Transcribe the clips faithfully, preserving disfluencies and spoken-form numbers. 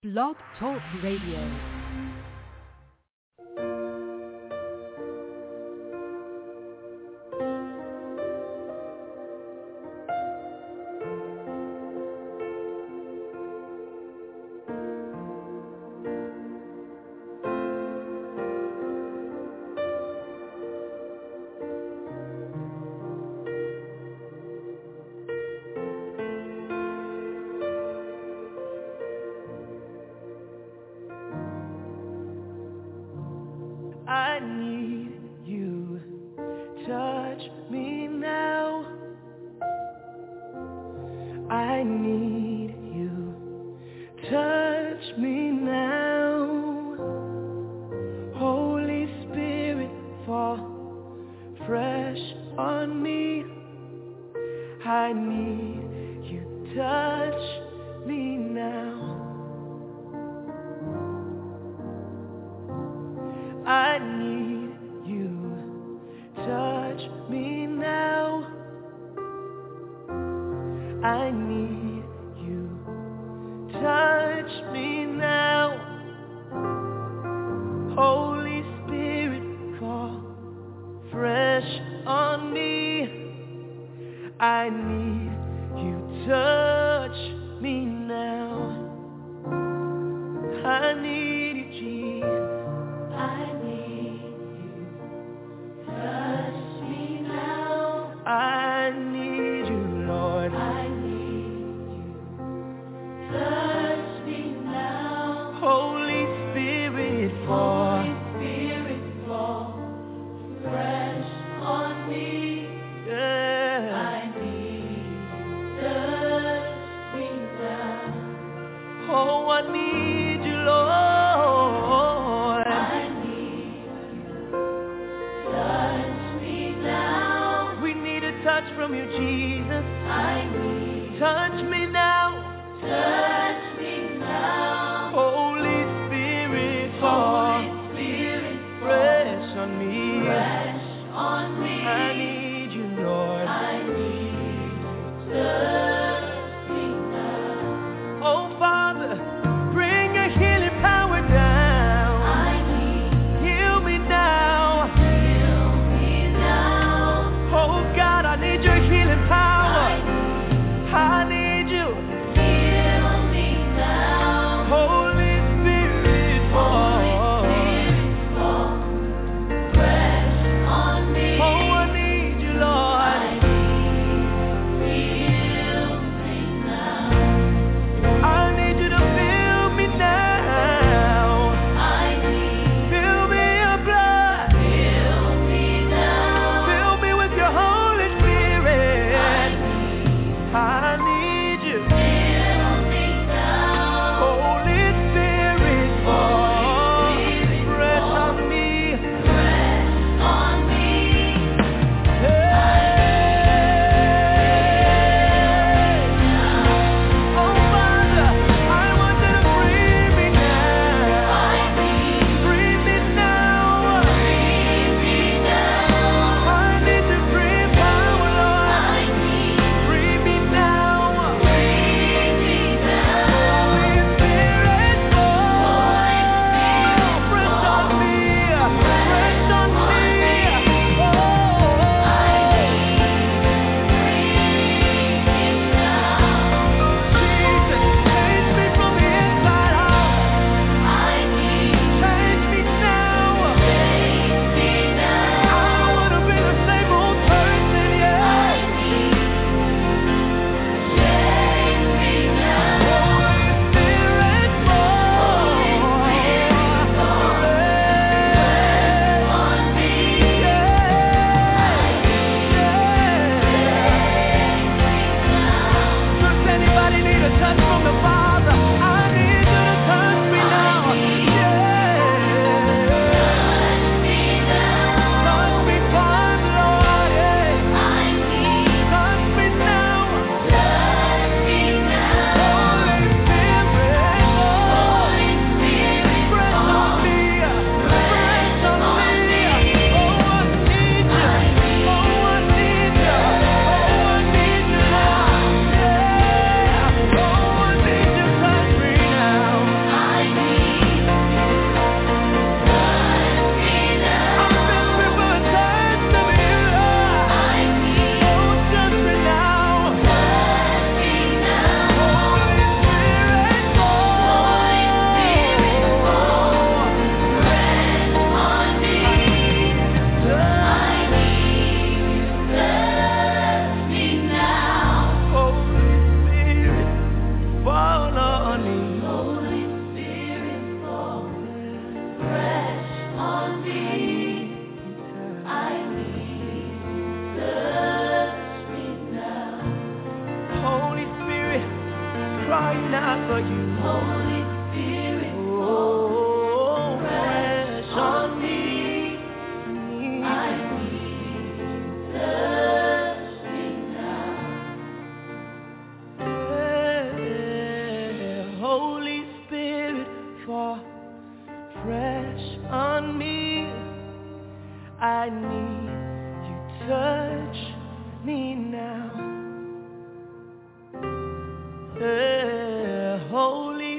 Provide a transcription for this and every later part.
Blog Talk Radio. I need you, touch me now. I need you, touch me now. Holy Spirit, fall fresh on me. I need you, touch me now. I need you, touch me now. I need you, touch me now. Holy Spirit, fall fresh on me. I need you, touch me now. I need you, Jesus. I need you, touch me now. I need you, Lord. I need you, touch me now. Holy Spirit, fall. Holy Spirit, fall fresh on me. Yeah. I need you, touch me now. Oh, I need you, Lord. Touch from you, Jesus. I need. Touch me now. Touch me now. Holy Spirit, fall. Holy Spirit, fresh on me. Fresh on me. I need you, Lord. I need you. Touch me now. Oh, Father, bring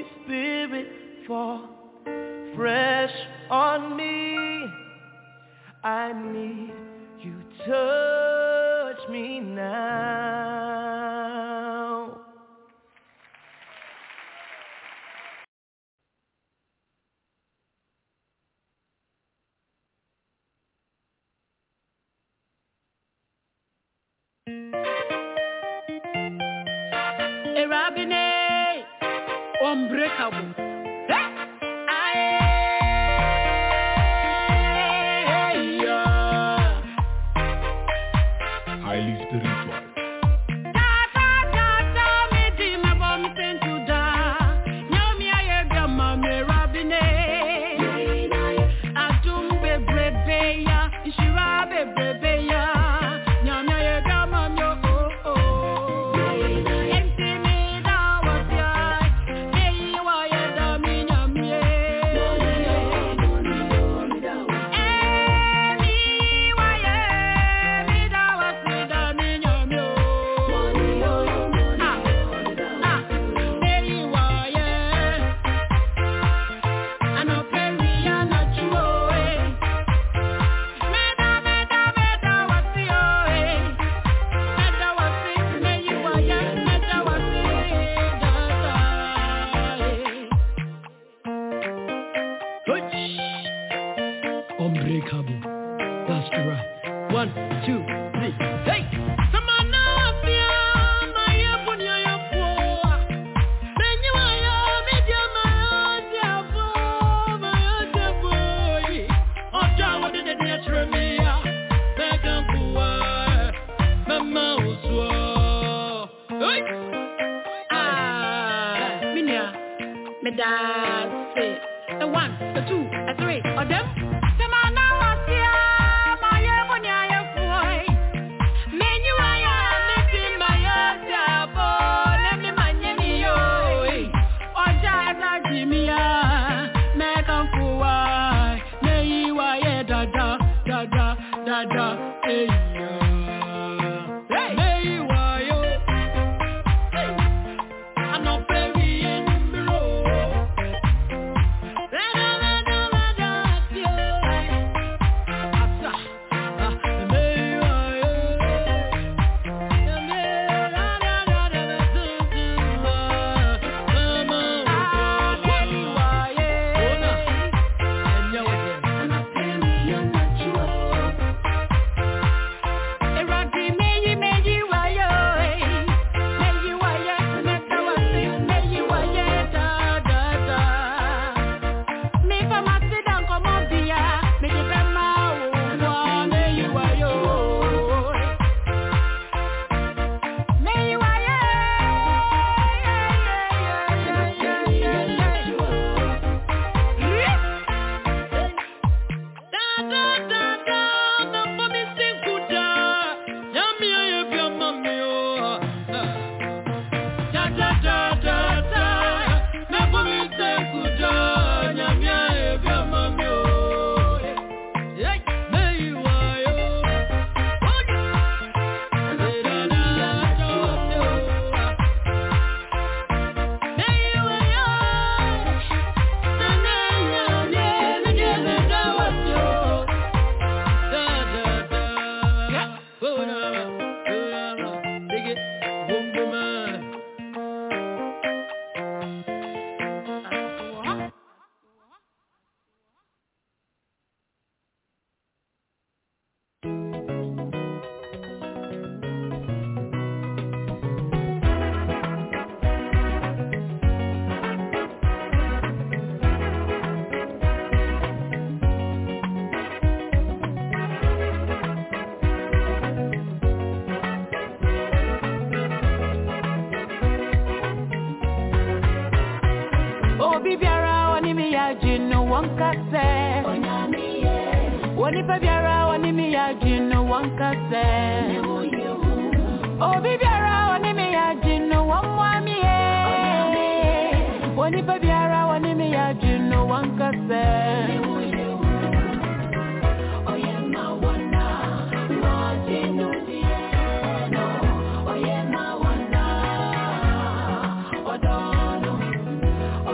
Spirit, fall fresh on me. I need you, touch me now. Erabine, unbreakable. Highly spiritual. Unbreakable. That's right. One, two, three. Hey! That's it. A one, a two, a three, or them. Oh,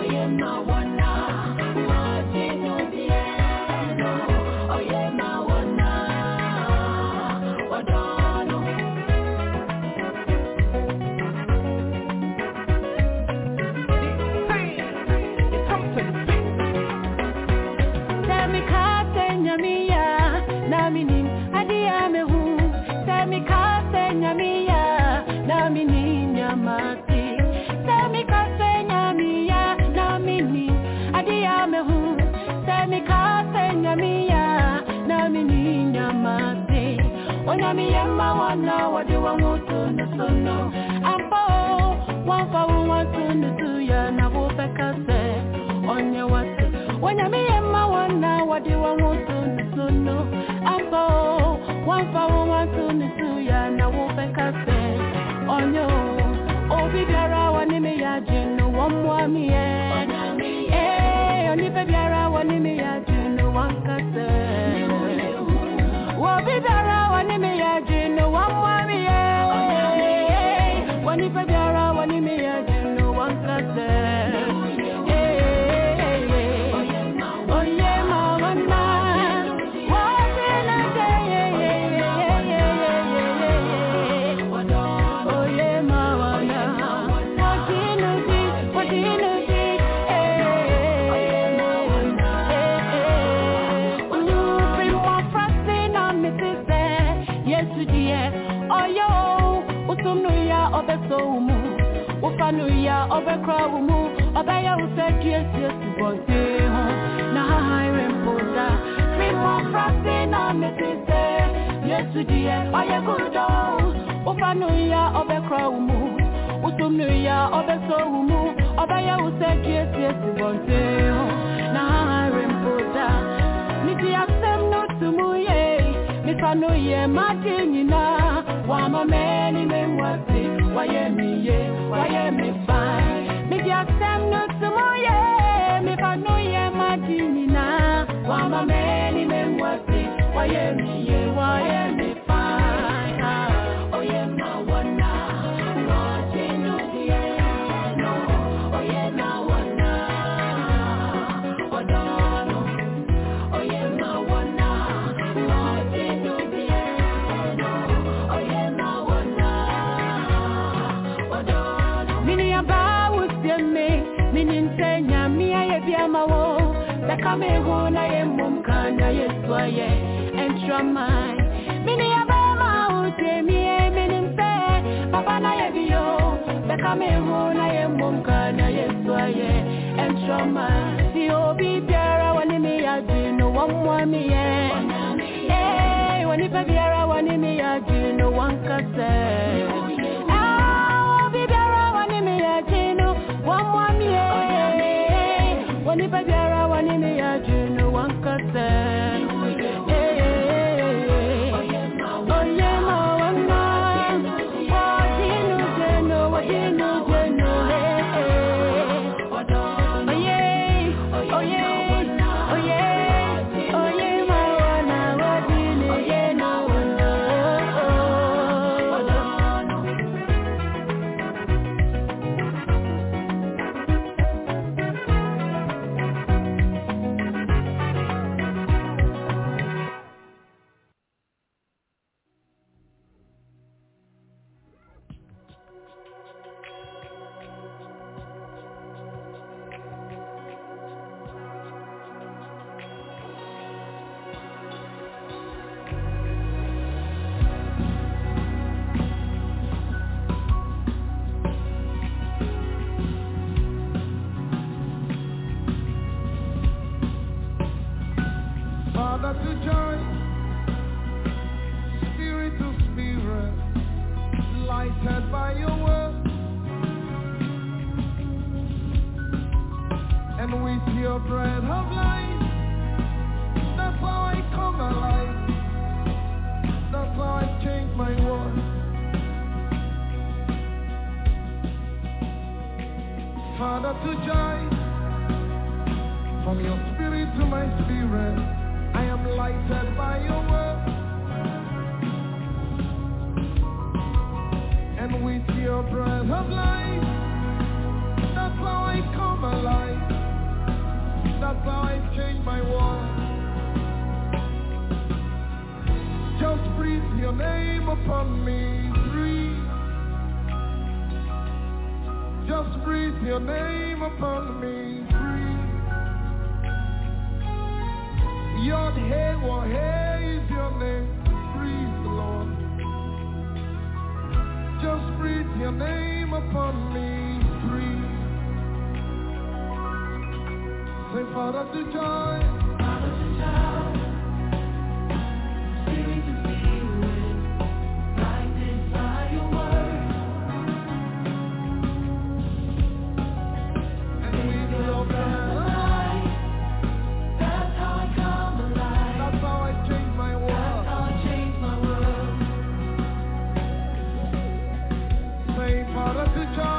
With your breath of life, that's how I come alive. That's how I change my world. Just breathe your name upon me, breathe. Just breathe your name upon me, breathe. Yod Hey Wah Hey is your name, breathe, Lord. Just breathe your name upon me, breathe. Say, Father to joy, Father to joy, Spirit to spirit, guided by your word, and with your breath alive, that's how I come alive, that's how I change my world, that's how I change my world. Say, Father to joy,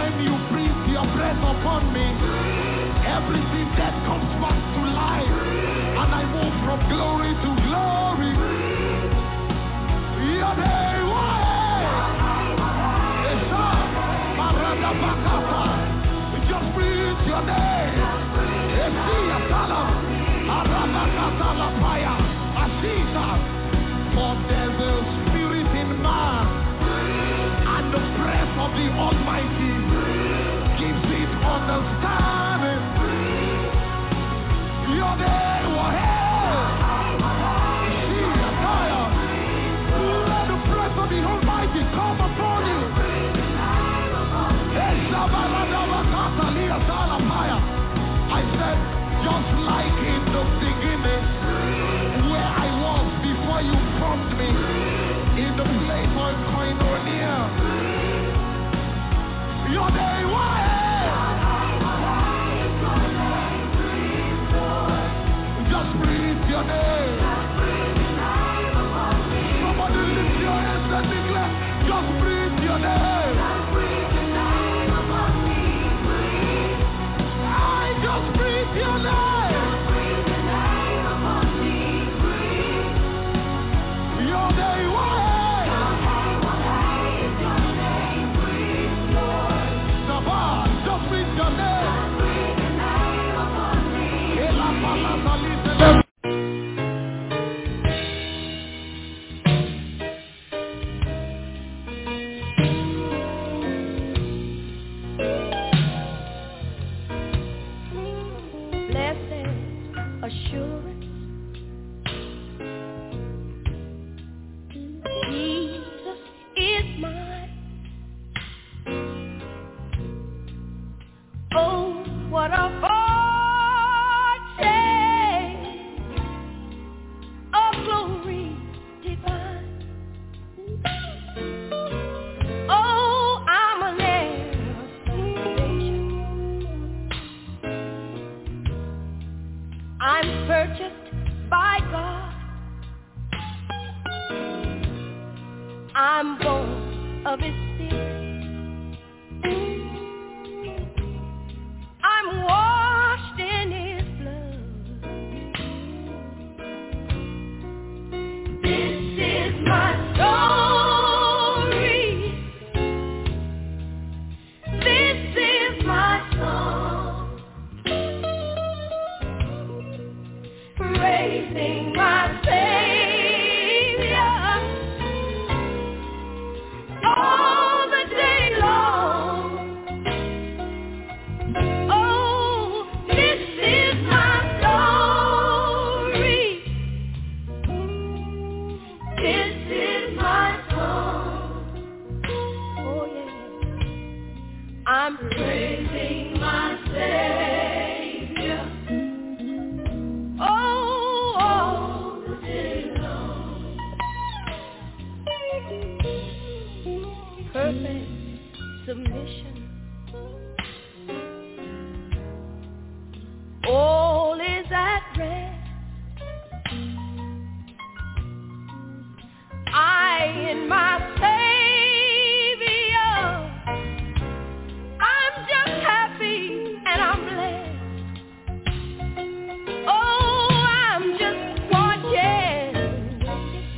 When you breathe your breath upon me, everything that comes back to life, and I move from glory to glory. Your name, just breathe your name. For there's a spirit in man, and the breath of the Almighty gives it understanding. Your name will let the breath of the Almighty come upon you. I said, just like in the beginning, where I was before you formed me, in the place of koinonia. Your name was. Just breathe your name. Somebody lift your hands and declare, just breathe your name. Just breathe your name. Your name was. Sabah, just breathe your name.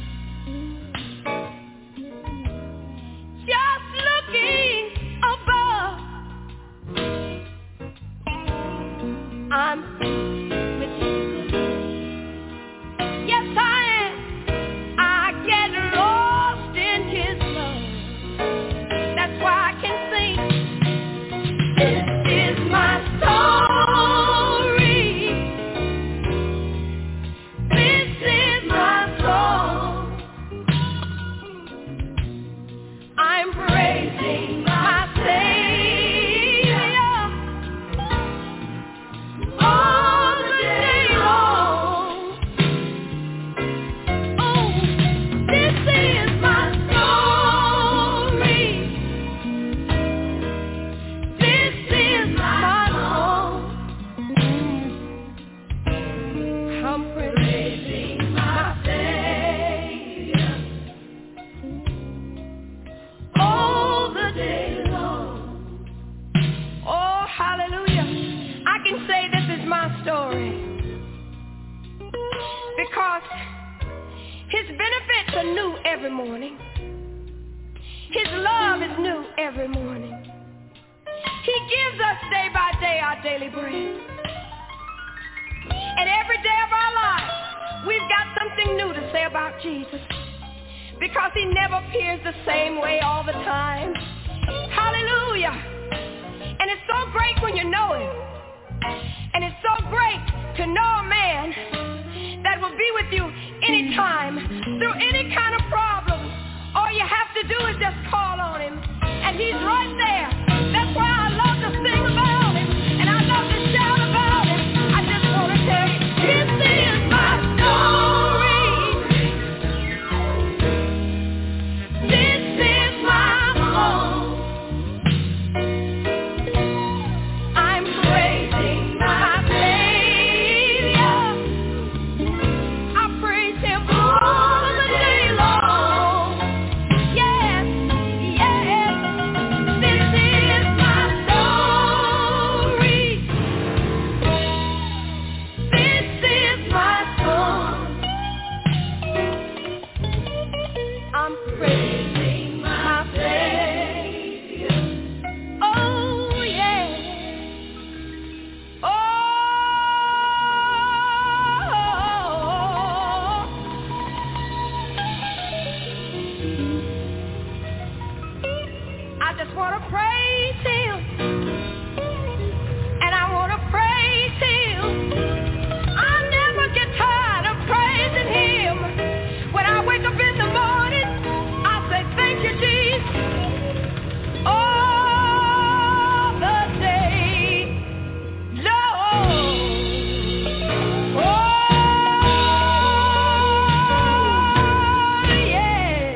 Just looking above. are new every morning. His love is new every morning. He gives us day by day our daily bread. And every day of our lives, we've got something new to say about Jesus. Because he never appears the same way all the time. Hallelujah. And it's so great when you know him. And it's so great to know a man that will be with you anytime, through any kind of problem. All you have to do is just call on him. And he's right there. That's why I love to sing about him. And I love to shout about him. I just want to tell you, this is my story. This is my song. I'm praising my Savior. I praise him all the day long. Yes, yes, this is my story. This is my song. I'm praising my Savior. Oh, yeah. Oh, I just want to praise him. And I want to praise him. I never get tired of praising him. When I wake up in the morning, I say, thank you, Jesus. All the day long. Oh, yeah.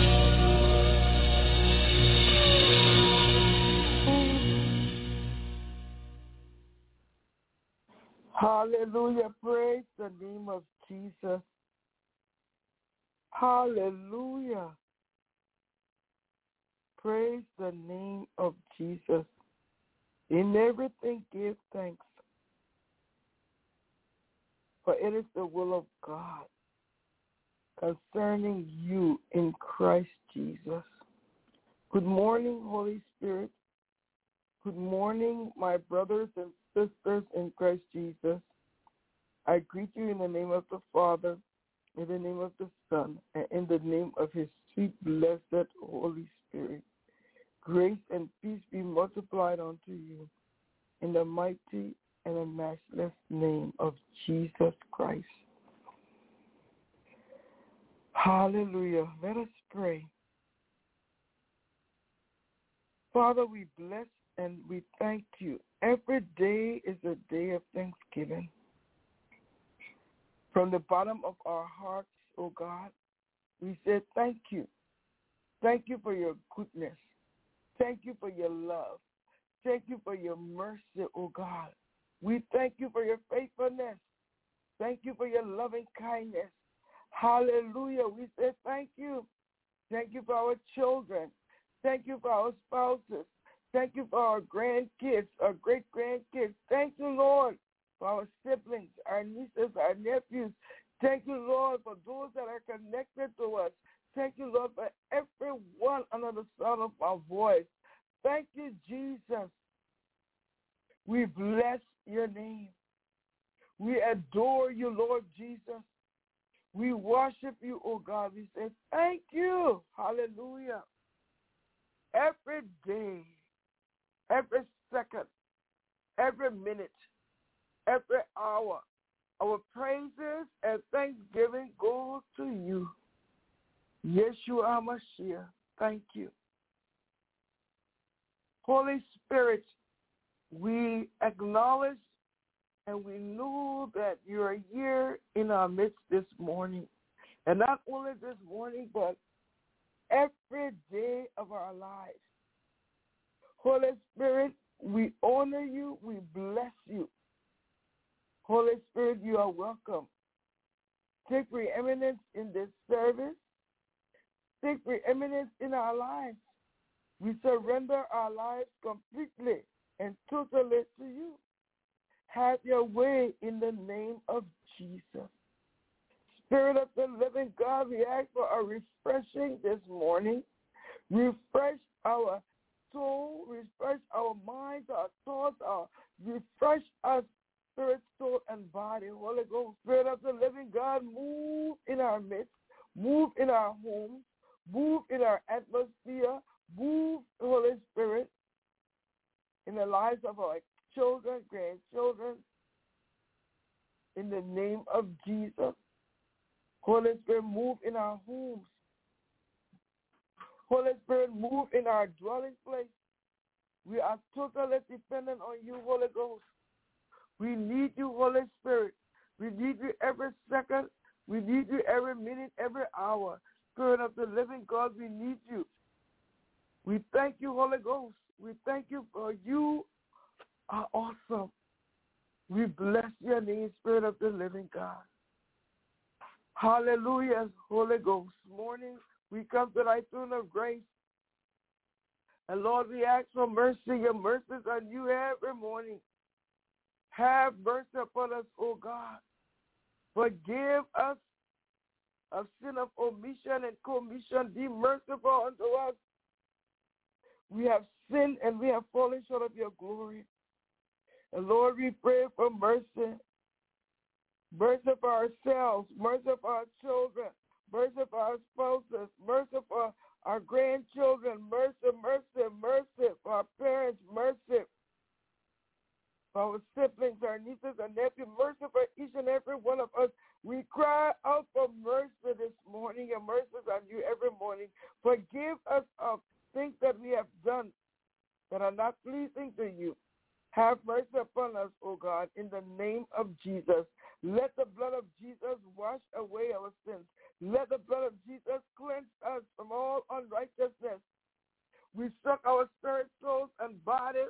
Hallelujah. Praise the name of Jesus. Hallelujah. Praise the name of Jesus. In everything give thanks, for it is the will of God concerning you in Christ Jesus. Good morning, Holy Spirit. Good morning, my brothers and sisters in Christ Jesus. I greet you in the name of the Father, in the name of the Son, and in the name of his sweet, blessed Holy Spirit. Grace and peace be multiplied unto you in the mighty and the matchless name of Jesus Christ. Hallelujah. Let us pray. Father, we bless and we thank you. Every day is a day of thanksgiving. From the bottom of our hearts, O God, we say thank you. Thank you for your goodness. Thank you for your love. Thank you for your mercy, O God. We thank you for your faithfulness. Thank you for your loving kindness. Hallelujah. We say thank you. Thank you for our children. Thank you for our spouses. Thank you for our grandkids, our great-grandkids. Thank you, Lord, for our siblings, our nieces, our nephews. Thank you, Lord, for those that are connected to us. Thank you, Lord, for everyone under the sound of our voice. Thank you, Jesus. We bless your name. We adore you, Lord Jesus. We worship you, oh God. We say thank you. Hallelujah. Every day, every second, every minute, every hour, our praises and thanksgiving goes to you. Yeshua HaMashiach, thank you. Holy Spirit, we acknowledge and we know that you are here in our midst this morning. And not only this morning, but every day of our lives. Holy Spirit, we honor you, we bless you. Holy Spirit, you are welcome. Take preeminence in this service. Take preeminence in our lives. We surrender our lives completely and totally to you. Have your way in the name of Jesus. Spirit of the living God, we ask for a refreshing this morning. Refresh our soul, refresh our minds, our thoughts, our, refresh our spirit, soul, and body. Holy Ghost, Spirit of the living God, move in our midst, move in our homes, move in our atmosphere, move, Holy Spirit, in the lives of our children, grandchildren, in the name of Jesus. Holy Spirit, move in our homes. Holy Spirit, move in our dwelling place. We are totally dependent on you, Holy Ghost. We need you, Holy Spirit. We need you every second. We need you every minute, every hour. Spirit of the living God, we need you. We thank you, Holy Ghost. We thank you for you are awesome. We bless your name, Spirit of the living God. Hallelujah, Holy Ghost. Morning, we come to thy throne of grace. And Lord, we ask for mercy. Your mercies are new every morning. Have mercy upon us, O God. Forgive us of sin of omission and commission. Be merciful unto us. We have sinned and we have fallen short of your glory. And Lord, we pray for mercy. Mercy for ourselves, mercy for our children, mercy for our spouses, mercy for our grandchildren, mercy, mercy, mercy for our parents, mercy for our siblings, our nieces and nephews, mercy for each and every one of us. We cry out for mercy this morning, and mercies on you every morning. Forgive us of things that we have done that are not pleasing to you. Have mercy upon us, O God, in the name of Jesus. Let the blood of Jesus wash away our sins. Let the blood of Jesus cleanse us from all unrighteousness. We soak our spirit, souls, and body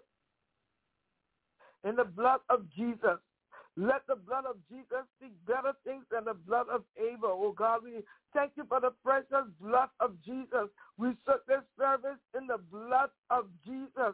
in the blood of Jesus. Let the blood of Jesus speak better things than the blood of Abel. Oh God, we thank you for the precious blood of Jesus. We soak this service in the blood of Jesus.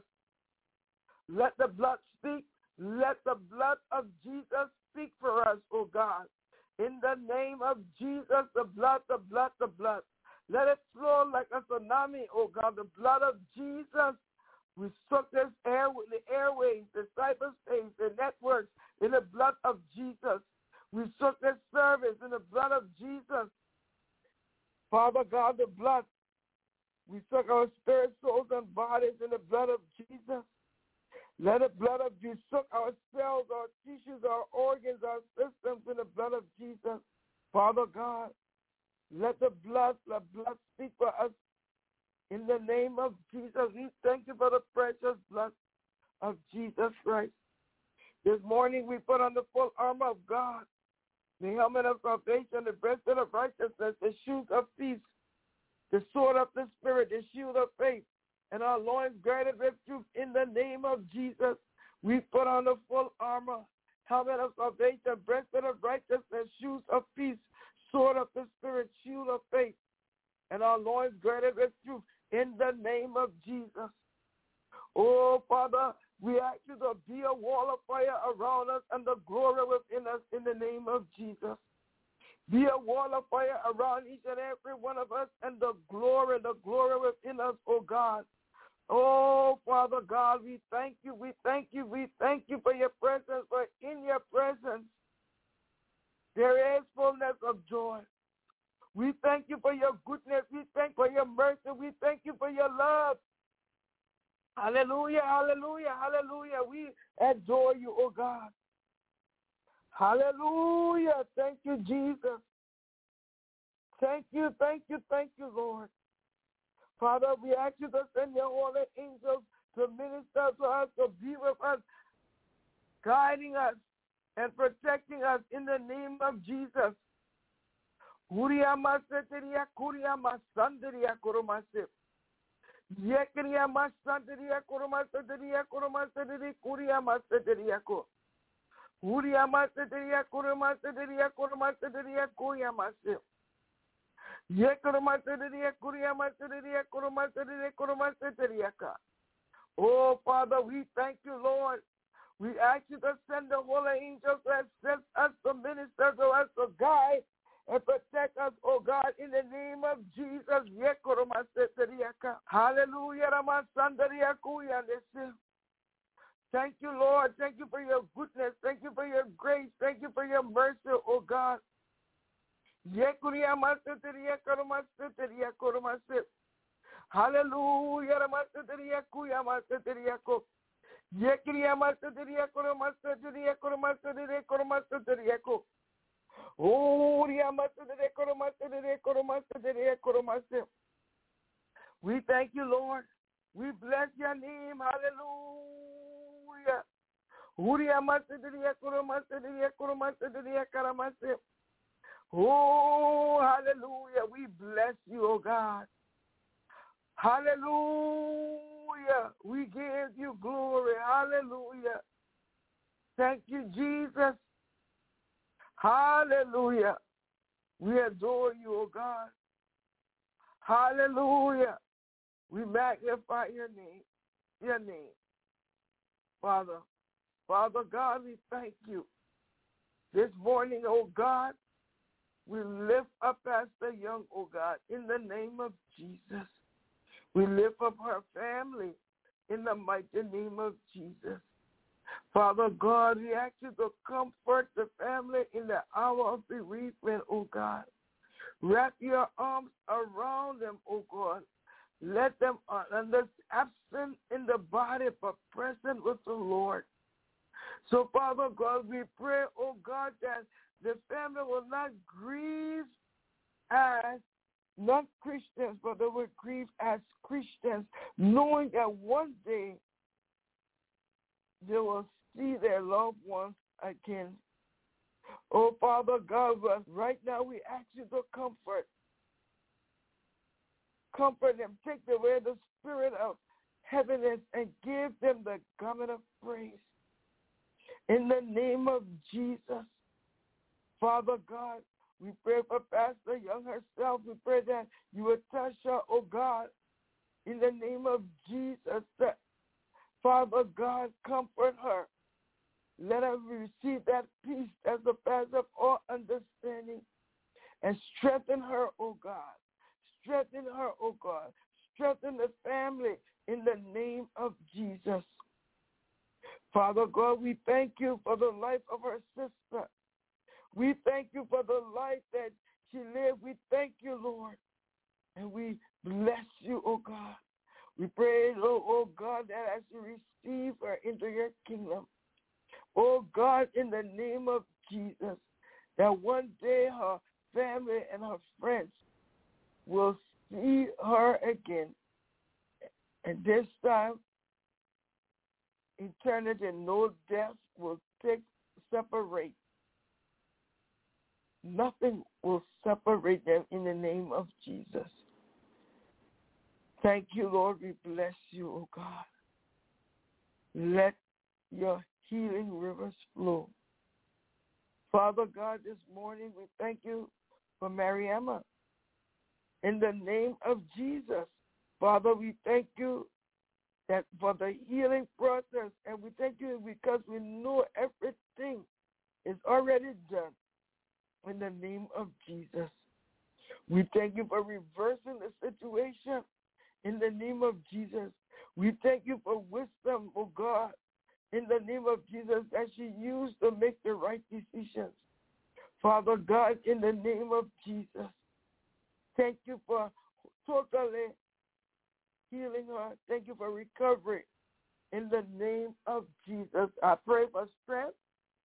Let the blood speak. Let the blood of Jesus speak for us, oh God. In the name of Jesus, the blood, the blood, the blood. Let it flow like a tsunami, oh God, the blood of Jesus. We soak this air, the airways, the cyberspace, the networks in the blood of Jesus. We soak this service in the blood of Jesus. Father God, the blood. We soak our spirit, souls, and bodies in the blood of Jesus. Let the blood of Jesus soak our cells, our tissues, our organs, our systems in the blood of Jesus. Father God, let the blood, the blood speak for us. In the name of Jesus, we thank you for the precious blood of Jesus Christ. This morning we put on the full armor of God, the helmet of salvation, the breastplate of righteousness, the shoes of peace, the sword of the Spirit, the shield of faith, and our loins girded with truth. In the name of Jesus, we put on the full armor, helmet of salvation, breastplate of righteousness, shoes of peace, sword of the Spirit, shield of faith, and our loins girded with truth. In the name of Jesus. Oh, Father, we ask you to be a wall of fire around us and the glory within us in the name of Jesus. Be a wall of fire around each and every one of us and the glory, the glory within us, oh God. Oh, Father God, we thank you, we thank you, we thank you for your presence, for in your presence there is fullness of joy. We thank you for your goodness. We thank you for your mercy. We thank you for your love. Hallelujah, hallelujah, hallelujah. We adore you, oh God. Hallelujah. Thank you, Jesus. Thank you, thank you, thank you, Lord. Father, we ask you to send your holy angels to minister to us, to be with us, guiding us and protecting us in the name of Jesus. Kuria maseteria kuria masanderia kurumasip. Yekria masanderia kurumaseteria kurumaseteria kuria maseteria ko. Kuria maseteria kurumaseteria kurumaseteria kuria masip. Yekurumaseteria kuria maseteria kurumaseteria kurumaseteria ka. Oh, Father, we thank you, Lord. We ask you to send the holy angels to assist us, to minister to us, to guide and protect us, oh God, in the name of Jesus. Hallelujah. Thank you, Lord. Thank you for your goodness. Thank you for your grace. Thank you for your mercy, oh God. Hallelujah. We thank you, Lord. We bless your name. Hallelujah. Oh, hallelujah. We bless you, oh God. Hallelujah. We give you glory. Hallelujah. Thank you, Jesus. Hallelujah. We adore you, oh God. Hallelujah. We magnify your name. Your name. Father. Father God, we thank you. This morning, oh God, we lift up Pastor Young, oh God, in the name of Jesus. We lift up her family in the mighty name of Jesus. Father God, we ask you to comfort the family in the hour of bereavement, oh God. Wrap your arms around them, oh God. Let them under absent in the body but present with the Lord. So, Father God, we pray, oh God, that the family will not grieve as non-Christians, but they will grieve as Christians, knowing that one day they will see their loved ones again. Oh, Father God, right now we ask you to comfort. Comfort them. Take away the spirit of heaviness and give them the garment of praise. In the name of Jesus, Father God, we pray for Pastor Young herself. We pray that you will touch her, oh God, in the name of Jesus. Father God, comfort her. Let her receive that peace that surpasses all understanding and strengthen her, oh God. Strengthen her, oh God. Strengthen the family in the name of Jesus. Father God, we thank you for the life of her sister. We thank you for the life that she lived. We thank you, Lord. And we bless you, oh God. We pray, oh, oh God, that as you receive her into your kingdom, oh God, in the name of Jesus, that one day her family and her friends will see her again. And this time, eternity, no death will take, separate. Nothing will separate them in the name of Jesus. Thank you, Lord. We bless you, oh God. Let your healing rivers flow. Father God, this morning we thank you for Mary Emma. In the name of Jesus, Father, we thank you that for the healing process, and we thank you because we know everything is already done. In the name of Jesus, we thank you for reversing the situation. In the name of Jesus, we thank you for wisdom, oh God. In the name of Jesus, that she used to make the right decisions. Father God, in the name of Jesus, thank you for totally healing her. Thank you for recovery. In the name of Jesus, I pray for strength.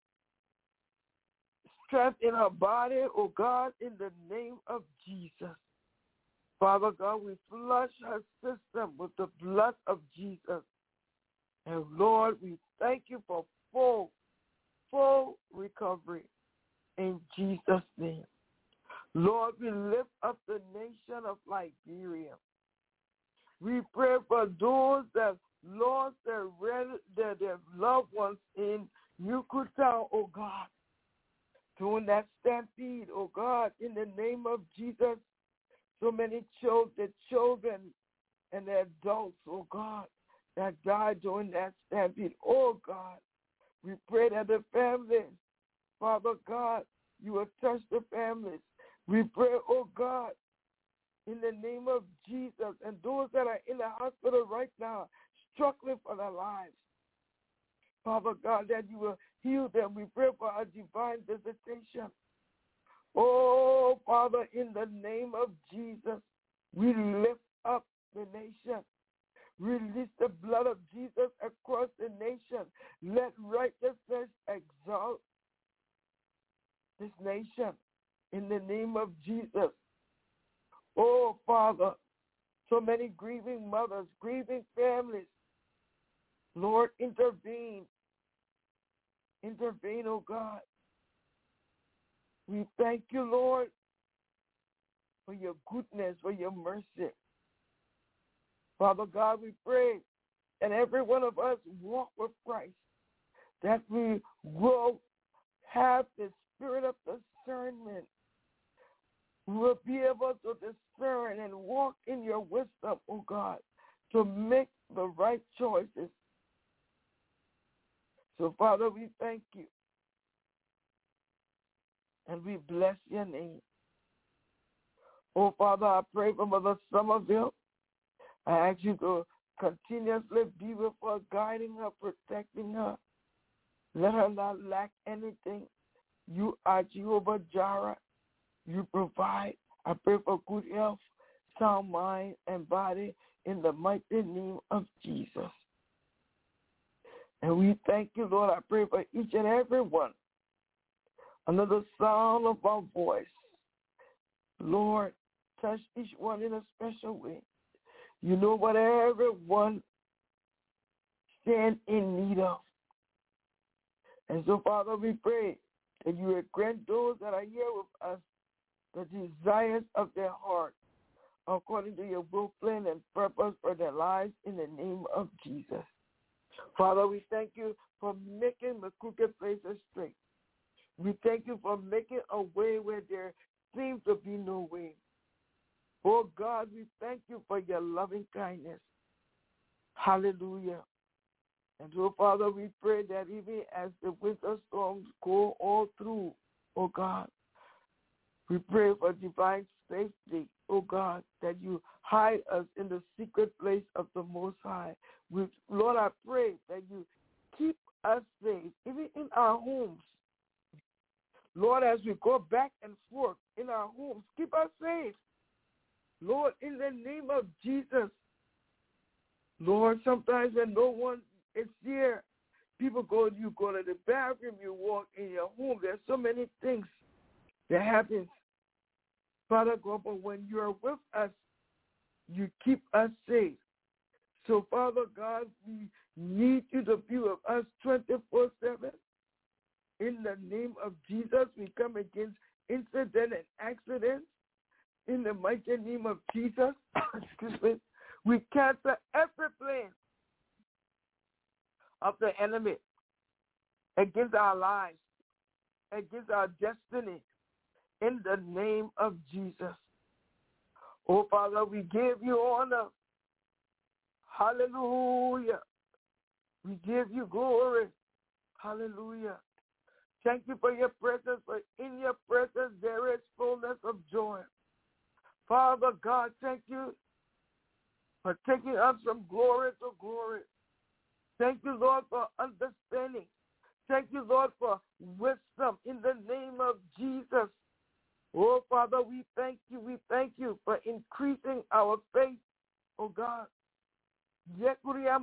Strength in her body, oh God, in the name of Jesus. Father God, we flush her system with the blood of Jesus. And Lord, we thank you for full, full recovery in Jesus' name. Lord, we lift up the nation of Liberia. We pray for those that lost their, their, their loved ones in Yucatan, oh God. During that stampede, oh God, in the name of Jesus, so many children, children and the adults, oh God, that died during that stampede. Oh God, we pray that the families, Father God, you will touch the families. We pray, oh God, in the name of Jesus, and those that are in the hospital right now, struggling for their lives. Father God, that you will heal them. We pray for a divine visitation. Oh, Father, in the name of Jesus, we lift up the nation. Release the blood of Jesus across the nation. Let righteousness exalt this nation in the name of Jesus. Oh, Father, so many grieving mothers, grieving families. Lord, intervene. Intervene, oh God. We thank you, Lord, for your goodness, for your mercy. Father God, we pray that every one of us walk with Christ, that we will have the spirit of discernment. We will be able to discern and walk in your wisdom, oh God, to make the right choices. So, Father, we thank you. And we bless your name. Oh, Father, I pray for Mother Somerville. I ask you to continuously be with her, guiding her, protecting her. Let her not lack anything. You are Jehovah Jireh. You provide. I pray for good health, sound mind, and body in the mighty name of Jesus. And we thank you, Lord. I pray for each and every one under the sound of our voice. Lord, touch each one in a special way. You know what everyone stands in need of. And so, Father, we pray that you will grant those that are here with us the desires of their heart according to your will, plan, and purpose for their lives in the name of Jesus. Father, we thank you for making the crooked places straight. We thank you for making a way where there seems to be no way. Oh, God, we thank you for your loving kindness. Hallelujah. And so, Father, we pray that even as the winter storms go all through, oh God, we pray for divine safety, oh God, that you hide us in the secret place of the Most High. We, Lord, I pray that you keep us safe, even in our homes. Lord, as we go back and forth in our homes, keep us safe. Lord, in the name of Jesus. Lord, sometimes when no one is here, people go, you go to the bathroom, you walk in your home. There's so many things that happen. Father God, but when you are with us, you keep us safe. So, Father God, we need you to be with us twenty-four seven. In the name of Jesus, we come against incident and accidents. In the mighty name of Jesus, excuse me, we cancel every plan of the enemy against our lives, against our destiny, in the name of Jesus. Oh, Father, we give you honor. Hallelujah. We give you glory. Hallelujah. Thank you for your presence, for in your presence there is fullness of joy. Father God, thank you for taking us from glory to glory. Thank you, Lord, for understanding. Thank you, Lord, for wisdom in the name of Jesus. Oh, Father, we thank you. We thank you for increasing our faith, oh God. Yes,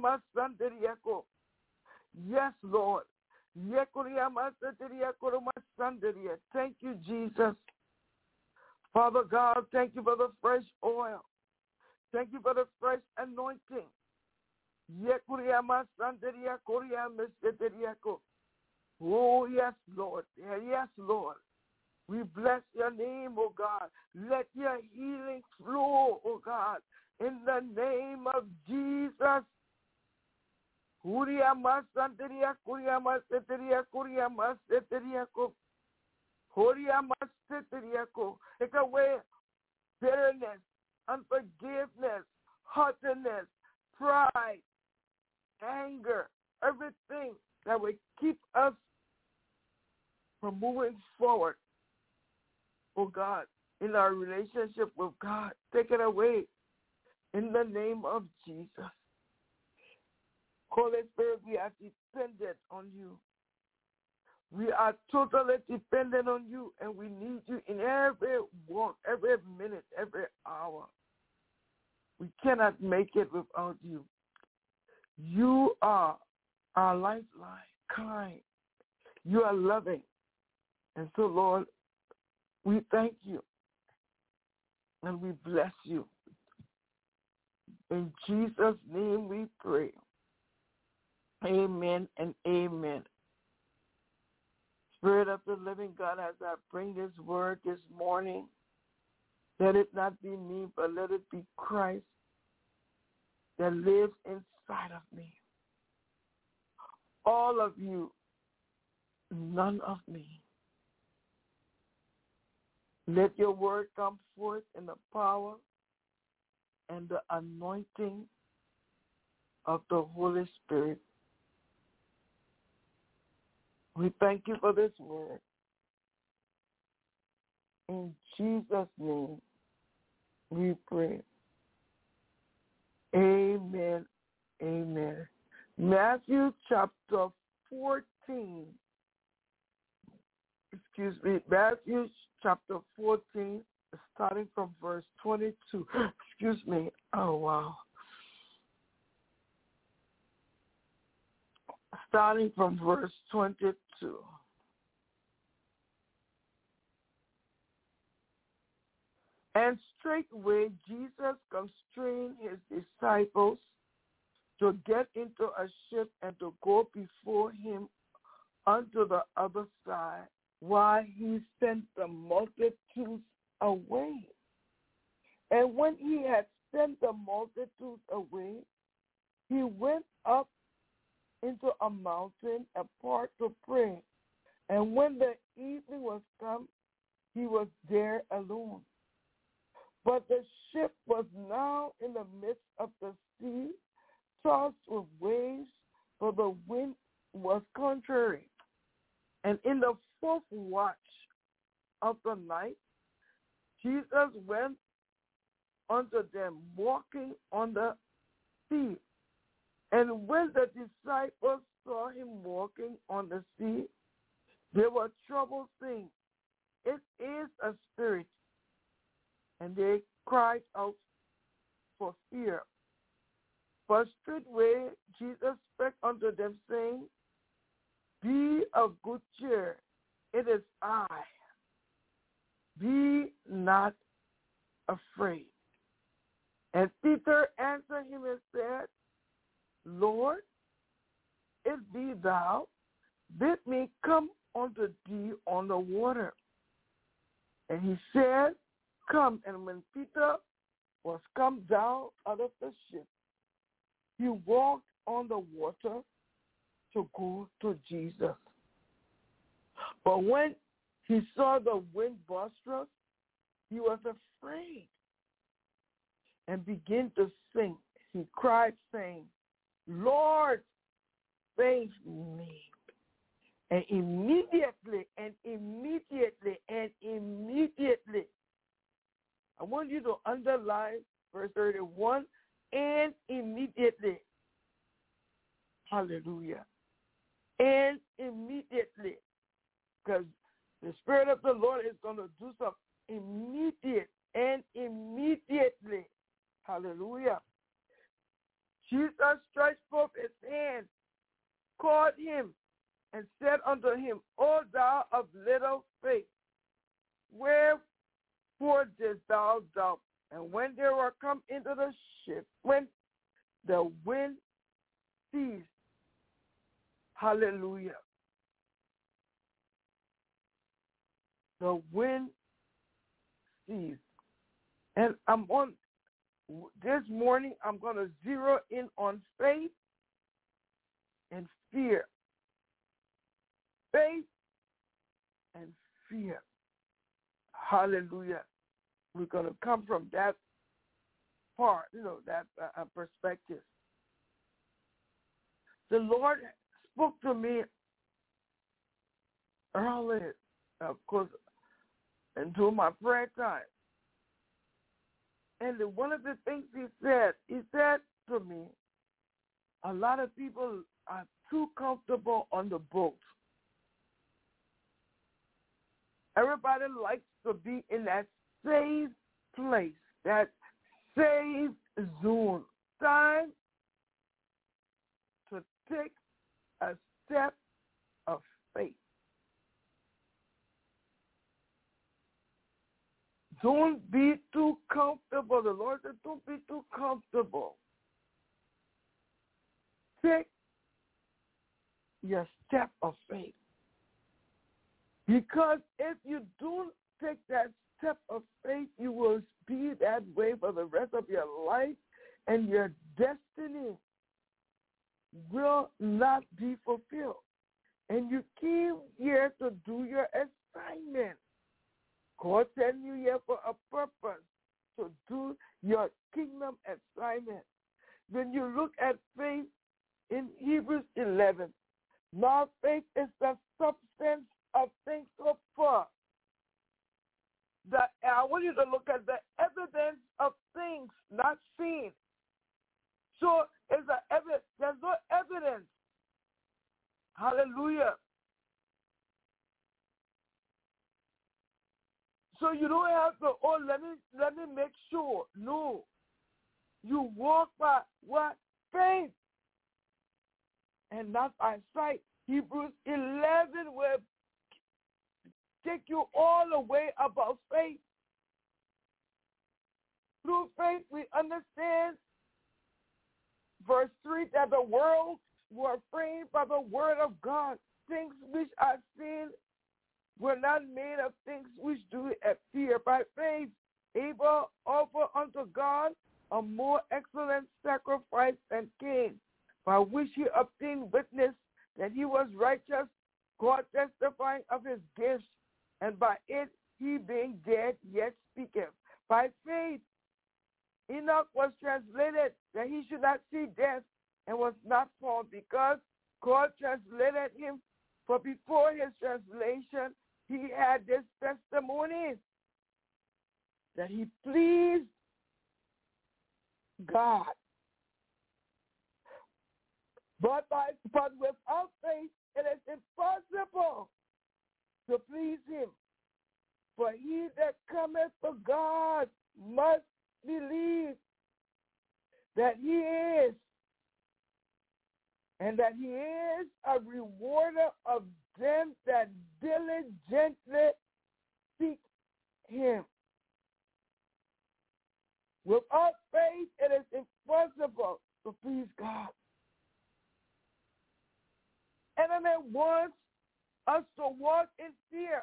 Lord. Thank you, Jesus. Father God, thank you for the fresh oil. Thank you for the fresh anointing. Oh, yes, Lord. Yes, Lord. We bless your name, oh God. Let your healing flow, oh God, in the name of Jesus. Take away bitterness, unforgiveness, haughtiness, pride, anger, everything that will keep us from moving forward. Oh God, in our relationship with God. Take it away in the name of Jesus. Holy Spirit, we are dependent on you. We are totally dependent on you, and we need you in every one, every minute, every hour. We cannot make it without you. You are our lifeline, kind. You are loving. And so, Lord, we thank you, and we bless you. In Jesus' name we pray. Amen and amen. Spirit of the living God, as I bring this word this morning, let it not be me, but let it be Christ that lives inside of me. All of you, none of me. Let your word come forth in the power and the anointing of the Holy Spirit. We thank you for this word. In Jesus' name, we pray. Amen. Amen. Matthew chapter fourteen. Excuse me. Matthew chapter fourteen, starting from verse twenty-two. Excuse me. Oh, wow. Starting from verse twenty-two. And straightway Jesus constrained his disciples to get into a ship and to go before him unto the other side, while he sent the multitudes away. And when he had sent the multitudes away, he went up into a mountain apart to pray. And when the evening was come, he was there alone. But the ship was now in the midst of the sea, tossed with waves, for the wind was contrary. And in the fourth watch of the night, Jesus went unto them walking on the sea. And when the disciples saw him walking on the sea, they were troubled, saying, It is a spirit. And they cried out for fear. But straightway Jesus spake unto them, saying, Be of good cheer, it is I. Be not afraid. And Peter answered him and said, Lord, if be thou, bid me come unto thee on the water. And he said, Come. And when Peter was come down out of the ship, he walked on the water to go to Jesus. But when he saw the wind boisterous, he was afraid and began to sink. He cried, saying, Lord, save me. And immediately, and immediately, and immediately, I want you to underline verse thirty-one, and immediately. Hallelujah. And immediately. Because the Spirit of the Lord is going to do something immediate and immediately. Hallelujah. Jesus stretched forth his hand, called him, and said unto him, O thou of little faith, wherefore didst thou doubt? And when they were come into the ship, when the wind ceased, hallelujah, the wind ceased. And I'm on, this morning, I'm going to zero in on faith and fear. Faith and fear. Hallelujah. We're going to come from that part, you know, that uh, perspective. The Lord spoke to me earlier. Of course, and during my prayer time. And the, one of the things he said, he said to me, a lot of people are too comfortable on the boat. Everybody likes to be in that safe place, that safe zone. Time to take a step of faith. Don't be too comfortable. The Lord said, don't be too comfortable. Take your step of faith. Because if you don't take that step of faith, you will be that way for the rest of your life, and your destiny will not be fulfilled. And you came here to do your assignment. God sent you here for a purpose, to do your kingdom assignment. When you look at faith in Hebrews eleven, now faith is the substance of things hoped for. The, I want you to look at the evidence of things not seen. So is a evidence. There's no evidence. Hallelujah. So you don't have to, oh, let me let me make sure. No. You walk by what? Faith. And not by sight. Hebrews eleven will take you all the way about faith. Through faith we understand, verse three, that the world were framed by the word of God. Things which are seen were not made of things which do appear. By faith Abel offered unto God a more excellent sacrifice than Cain, by which he obtained witness that he was righteous, God testifying of his gifts, and by it he being dead yet speaketh. By faith Enoch was translated that he should not see death, and was not found, because God translated him. For before his translation he had this testimony, that he pleased God. But by but without faith it is impossible to please him. For he that cometh to God must believe that he is, and that he is a rewarder of them that diligently seek him. Without faith it is impossible to please God. Enemy wants us to walk in fear.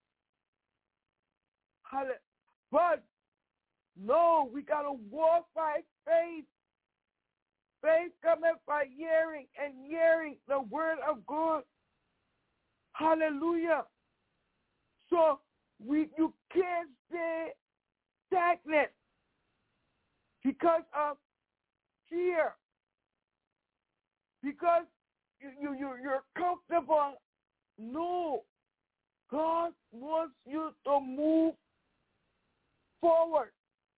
But no, we got to walk by faith. Faith cometh by hearing, and hearing the word of God. Hallelujah. So we you can't stay stagnant because of fear. Because you, you, you, you're comfortable. No. God wants you to move forward.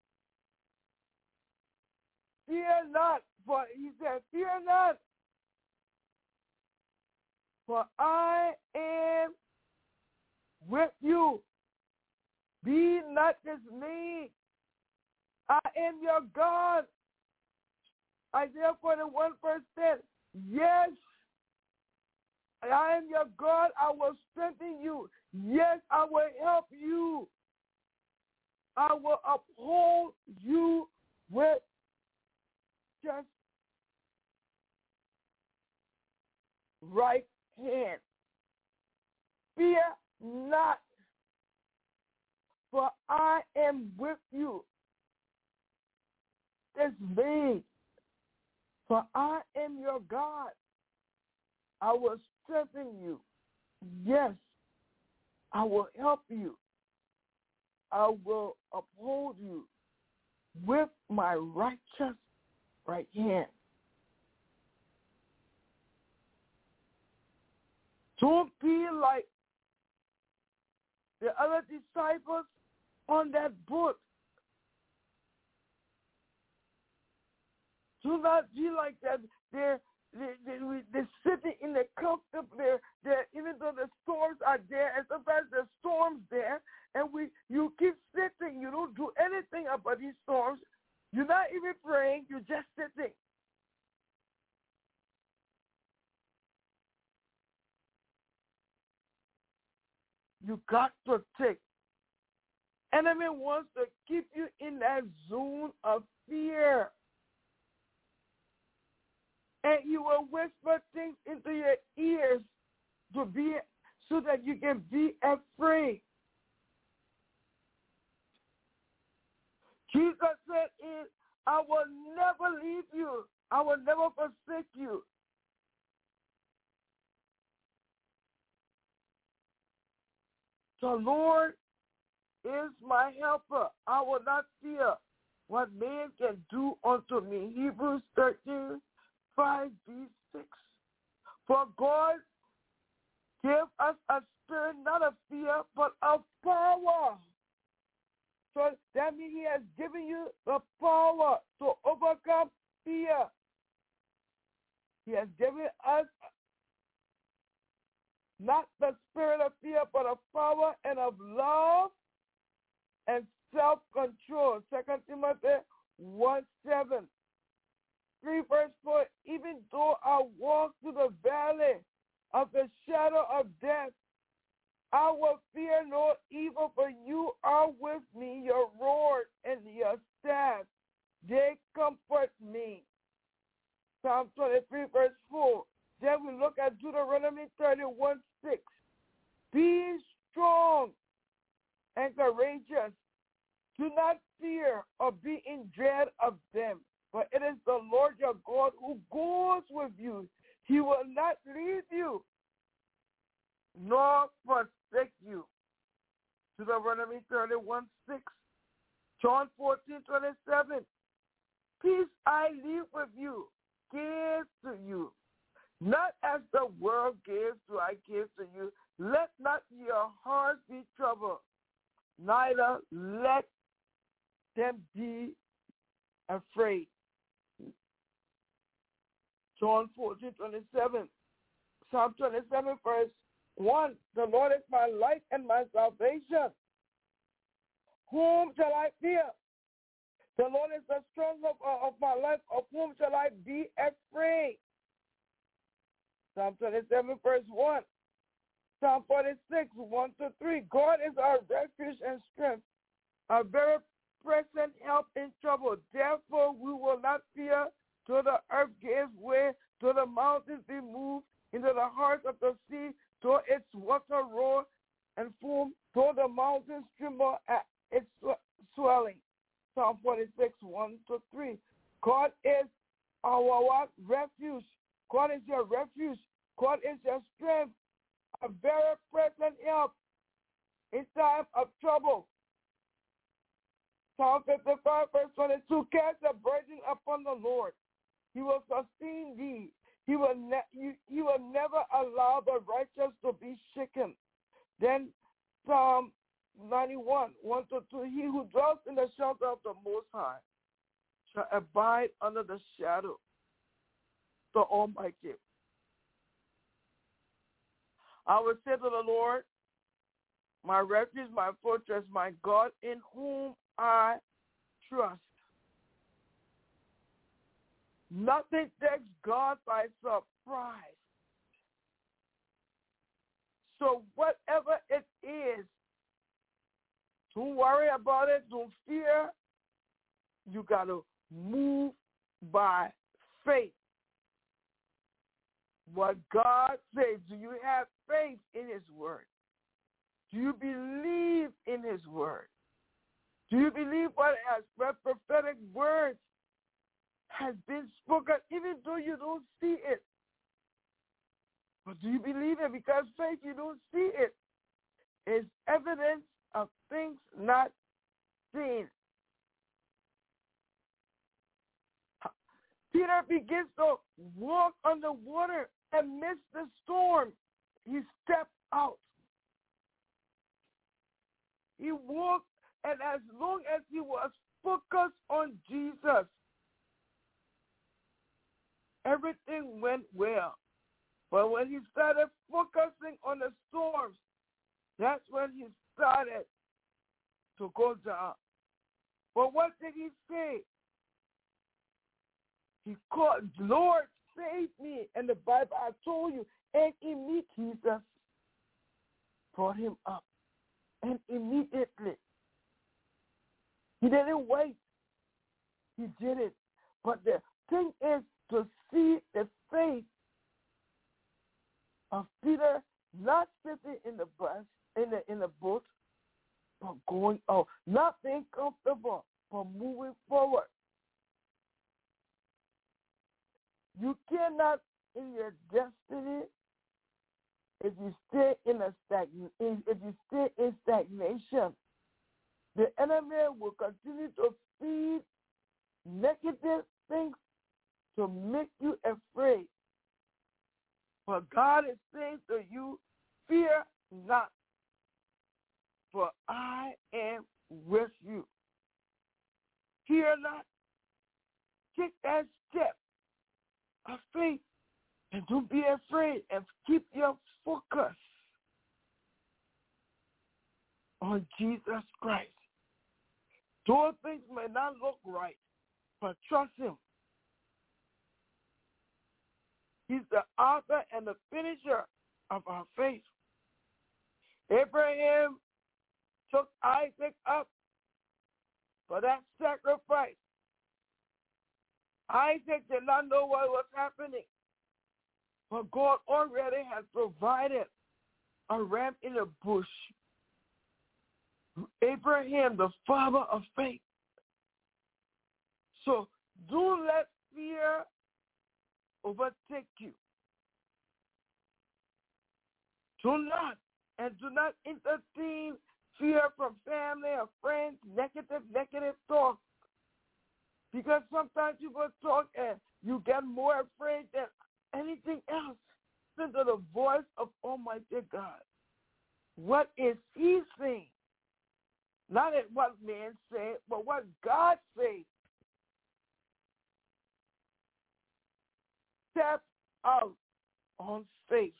Fear not, for he said, fear not, for I am with you. Be not dismayed. I am your God. Isaiah forty-one verse ten. Yes, I am your God. I will strengthen you. Yes, I will help you. I will uphold you with just right hand. Fear not, for I am with you. It's me, for I am your God. I will strengthen you. Yes, I will help you. I will uphold you with my righteous right hand. Don't be like the other disciples on that boat. Do not be like that. They're, they're, they're, they're sitting in the comfort. They're, they're, even though the storms are there, and sometimes there's storms there, and we you keep sitting. You don't do anything about these storms. You're not even praying. You're just sitting. You got to take. Enemy wants to keep you in that zone of fear. And you will whisper things into your ears to be so that you can be afraid. Jesus said, I will never leave you. I will never forsake you. The Lord is my helper. I will not fear what man can do unto me. Hebrews thirteen, five b six. For God gave us a spirit not of fear, but of power. So that means he has given you the power to overcome fear. He has given us not the spirit of fear, but of power and of love and self-control. Second Timothy one seven. three verse four. Even though I walk through the valley of the shadow of death, I will fear no evil, for you are with me. Your rod and your staff, they comfort me. Psalm twenty-three verse four. Then we look at Deuteronomy thirty-one six. Be strong and courageous. Do not fear or be in dread of them, for it is the Lord your God who goes with you. He will not leave you nor forsake you. Deuteronomy thirty-one six. John fourteen twenty-seven. Peace I leave with you, give to you. Not as the world gives do I give to you. Let not your hearts be troubled, neither let them be afraid. John fourteen twenty-seven. Psalm twenty-seven verse one. The Lord is my light and my salvation. Whom shall I fear? The Lord is the strength of, of my life. Of whom shall I be afraid? Psalm twenty-seven verse one. Psalm forty-six, one to three. God is our refuge and strength, a very present help in trouble. Therefore we will not fear, till the earth gives way, till the mountains be moved into the heart of the sea, till its water roar and foam, till the mountains tremble at its swelling. Psalm forty-six, one to three. God is our refuge. God is your refuge. God is your strength, a very present help in time of trouble. Psalm fifty-five, verse twenty-two. Cast a burden upon the Lord. He will sustain thee. He will, ne- he, he will never allow the righteous to be shaken. Then Psalm ninety-one, one to two. He who dwells in the shelter of the Most High shall abide under the shadow the Almighty. I will say to the Lord, my refuge, my fortress, my God, in whom I trust. Nothing takes God by surprise. So whatever it is, don't worry about it. Don't fear. You got to move by faith. What God says, do you have faith in his word? Do you believe in his word? Do you believe what has prophetic words has been spoken, even though you don't see it? But do you believe it? Because faith, you don't see it. It's evidence of things not seen. Peter begins to walk on the water amidst the storm. He stepped out. he walked, and as long as he was focused on Jesus, everything went well. But when he started focusing on the storms, that's when he started to go down. But what did he say? He called, Lord, save me. And the Bible, I told you, and immediately Jesus brought him up. And immediately, he didn't wait. He did it. But the thing is to see the faith of Peter not sitting in the bus, in the in the boat, but going out, not being comfortable, but moving forward. You cannot in your destiny if you stay in a stagn if you stay in stagnation. The enemy will continue to feed negative things to make you afraid. But God is saying to you, fear not, for I am with you. Fear not. Take that step of faith and don't be afraid, and keep your focus on Jesus Christ. Those things may not look right, but trust him. He's the author and the finisher of our faith. Abraham took Isaac up for that sacrifice. Isaac did not know what was happening, but God already had provided a ram in a bush. Abraham, the father of faith. So don't let fear overtake you. Do not, and do not entertain fear from family or friends, negative, negative talk. Because sometimes people talk and you get more afraid than anything else. Listen to the voice of Almighty God. What is he saying? Not at what man said, but what God says. Step out on faith.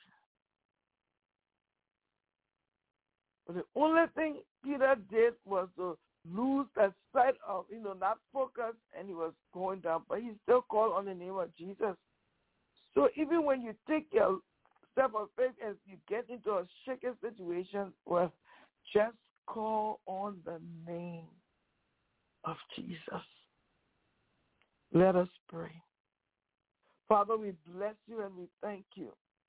But the only thing Peter did was to lose that sight of, you know, not focus, and he was going down. But he still called on the name of Jesus. So even when you take your step of faith and you get into a shaky situation, well, just call on the name of Jesus. Let us pray. Father, we bless you and we thank you.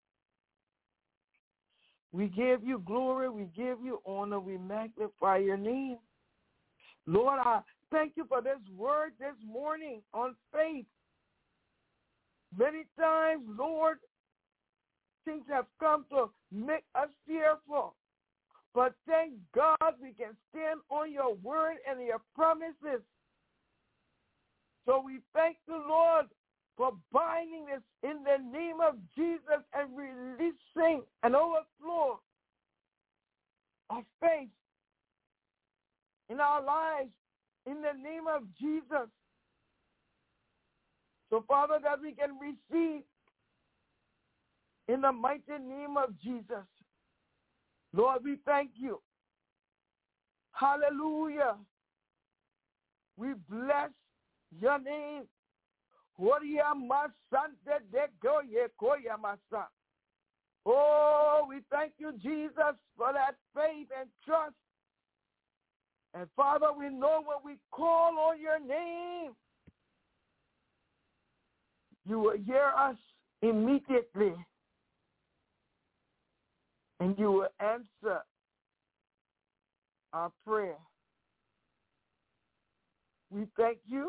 We give you glory, we give you honor, we magnify your name. Lord, I thank you for this word this morning on faith. Many times, Lord, things have come to make us fearful. But thank God we can stand on your word and your promises. So we thank the Lord for binding this in the name of Jesus and releasing an overflow of faith in our lives in the name of Jesus. So, Father, that we can receive in the mighty name of Jesus. Lord, we thank you. Hallelujah. We bless your name. Oh, we thank you, Jesus, for that faith and trust. And Father, we know when we call on your name, you will hear us immediately. And you will answer our prayer. We thank you.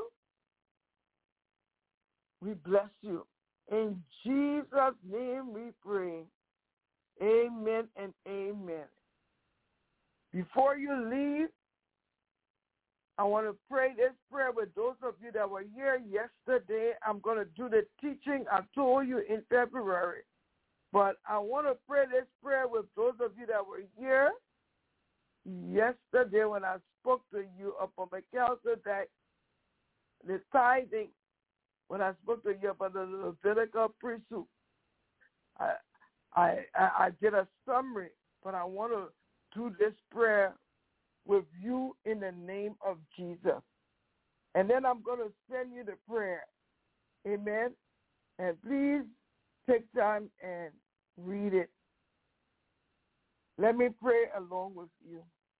We bless you. In Jesus' name we pray. Amen and amen. Before you leave, I want to pray this prayer with those of you that were here yesterday. I'm going to do the teaching I told you in February. But I want to pray this prayer with those of you that were here yesterday when I spoke to you upon Melchizedek, the tithing, when I spoke to you about the Levitical priesthood, I, I, I did a summary, but I want to do this prayer with you in the name of Jesus. And then I'm going to send you the prayer. Amen. And please take time and read it. Let me pray along with you.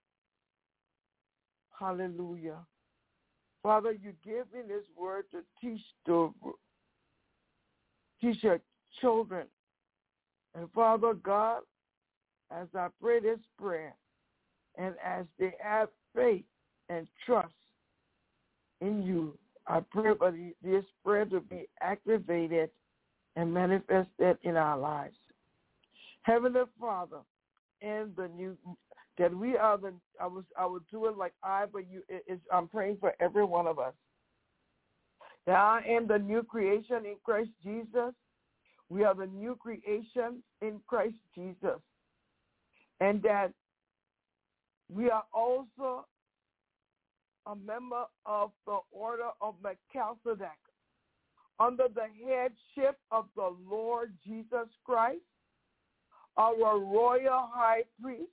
Hallelujah. Father, you gave me this word to teach the teach your children. And Father God, as I pray this prayer, and as they have faith and trust in you, I pray for this prayer to be activated and manifested in our lives. Heavenly Father, and the new that we are the I was I would do it like I, but you it, it's, I'm praying for every one of us. That I am the new creation in Christ Jesus. We are the new creation in Christ Jesus. And that we are also a member of the order of Melchizedek under the headship of the Lord Jesus Christ, our royal high priest.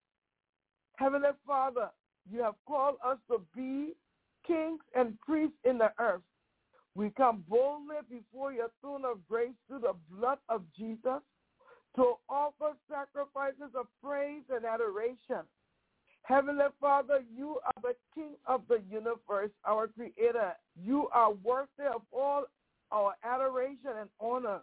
Heavenly Father, you have called us to be kings and priests in the earth. We come boldly before your throne of grace through the blood of Jesus to offer sacrifices of praise and adoration. Heavenly Father, you are the King of the universe, our Creator. You are worthy of all our adoration and honor.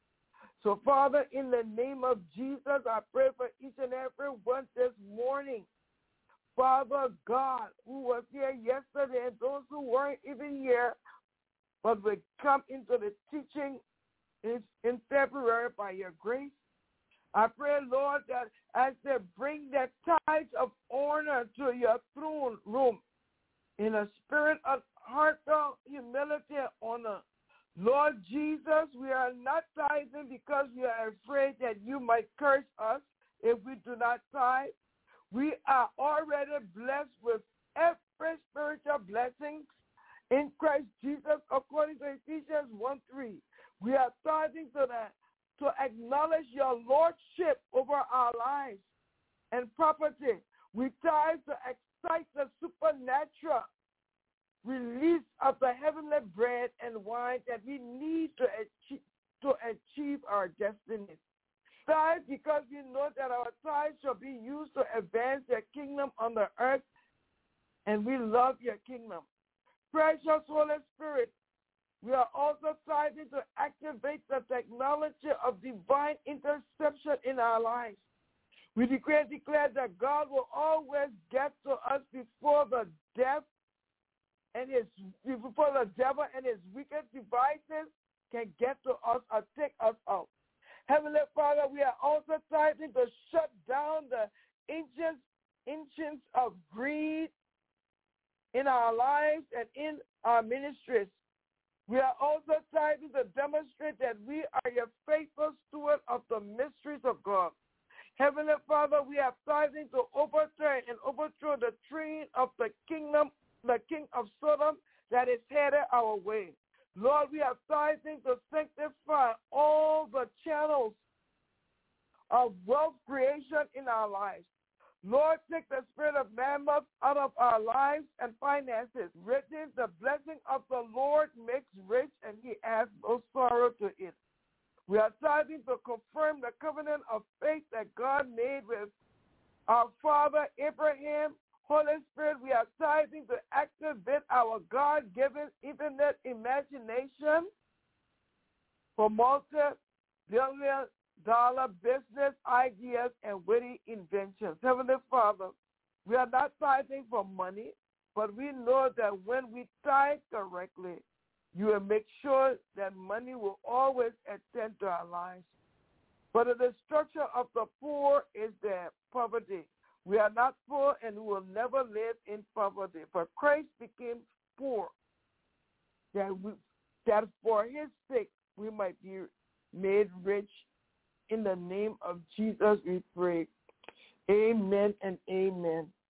So, Father, in the name of Jesus, I pray for each and every one this morning. Father God, who was here yesterday, and those who weren't even here, but will come into the teaching in, in February by your grace. I pray, Lord, that as they bring their tithes of honor to your throne room in a spirit of heartfelt humility and honor, Lord Jesus, we are not tithing because we are afraid that you might curse us if we do not tithe. We are already blessed with every spiritual blessing in Christ Jesus according to Ephesians one three. We are tithing to that to acknowledge your lordship over our lives and property. We tithe to excite the supernatural release of the heavenly bread and wine that we need to achieve, to achieve our destiny. Tithe because we know that our tithes shall be used to advance your kingdom on the earth, and we love your kingdom. Precious Holy Spirit, we are also tithing to activate the technology of divine interception in our lives. We declare, declare that God will always get to us before the death and his before the devil and his wicked devices can get to us or take us out. Heavenly Father, we are also tithing to shut down the engines, engines of greed in our lives and in our ministries. We are also tithing to demonstrate that we are your faithful steward of the mysteries of God. Heavenly Father, we are tithing to overturn and overthrow the train of the kingdom, the king of Sodom that is headed our way. Lord, we are tithing to sanctify all the channels of wealth creation in our lives. Lord, take the spirit of mammoth out of our lives and finances. Written, the blessing of the Lord makes rich, and he adds no sorrow to it. We are tithing to confirm the covenant of faith that God made with our father Abraham. Holy Spirit, we are tithing to activate our God-given infinite imagination for multi-billion dollar business ideas and witty inventions. Heavenly Father, we are not tithing for money, but we know that when we tithe correctly, you will make sure that money will always attend to our lives. But the destruction of the poor is their poverty. We are not poor and we will never live in poverty. For Christ became poor, that, we, that for his sake we might be made rich. In the name of Jesus we pray. Amen and amen.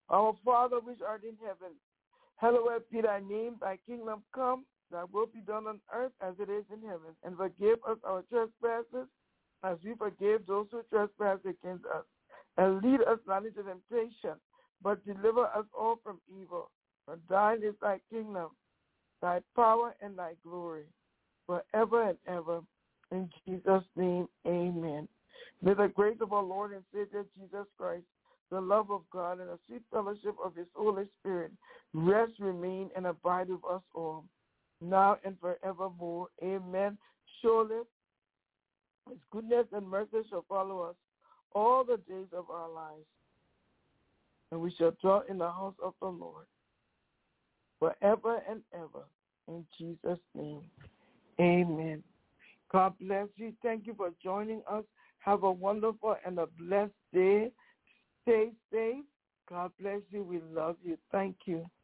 Our Father which art in heaven, hallowed be thy name, thy kingdom come, thy will be done on earth as it is in heaven. And forgive us our trespasses as we forgive those who trespass against us. And lead us not into temptation, but deliver us all from evil. For thine is thy kingdom, thy power, and thy glory, forever and ever. In Jesus' name, amen. May the grace of our Lord and Savior Jesus Christ, the love of God, and the sweet fellowship of his Holy Spirit rest, remain, and abide with us all, now and forevermore. Amen. Surely his goodness and mercy shall follow us all the days of our lives, and we shall dwell in the house of the Lord forever and ever. In Jesus' name, amen. God bless you. Thank you for joining us. Have a wonderful and a blessed day. Stay safe. God bless you. We love you. Thank you.